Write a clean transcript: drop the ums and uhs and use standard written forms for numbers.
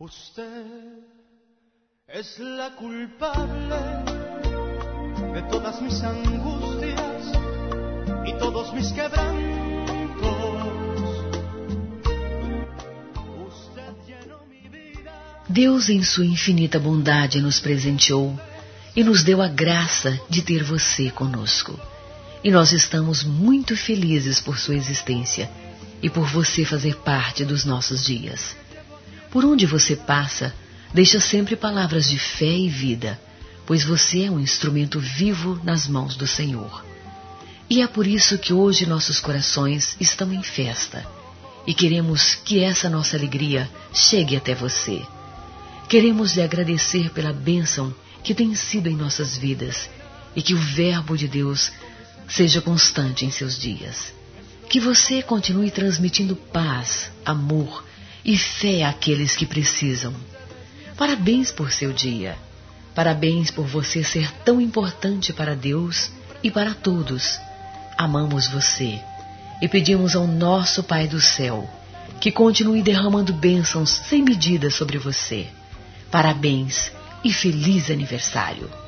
Usted es la culpable de todas mis angustias y todos mis quebrantos. Usted llenó mi vida. Deus, em sua infinita bondade, nos presenteou e nos deu a graça de ter você conosco. E nós estamos muito felizes por sua existência e por você fazer parte dos nossos dias. Por onde você passa, deixa sempre palavras de fé e vida, pois você é um instrumento vivo nas mãos do Senhor. E é por isso que hoje nossos corações estão em festa e queremos que essa nossa alegria chegue até você. Queremos lhe agradecer pela bênção que tem sido em nossas vidas e que o Verbo de Deus seja constante em seus dias. Que você continue transmitindo paz, amor e fé àqueles que precisam. Parabéns por seu dia. Parabéns por você ser tão importante para Deus e para todos. Amamos você e pedimos ao nosso Pai do céu que continue derramando bênçãos sem medida sobre você. Parabéns e feliz aniversário!